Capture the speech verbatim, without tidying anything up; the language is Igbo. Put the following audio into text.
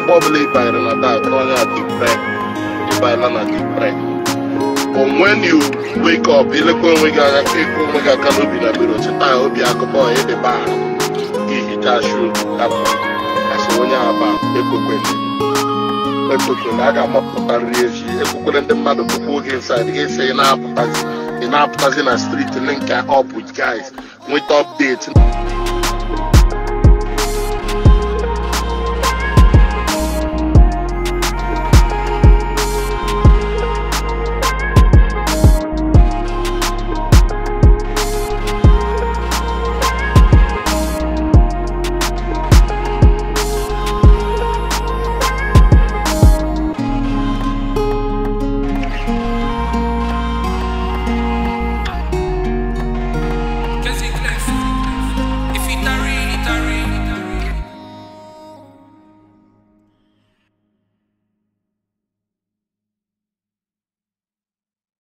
probably by that, but when you wake up, you look when we got a cake, we got a canopy in the middle, so I hope you have a boy in the bar. He just shoot up. That's when you have a equipment. Equipment, I got more than the equipment, the mother who inside, they say in Apple, in Apple, in a street, link up with guys with updates.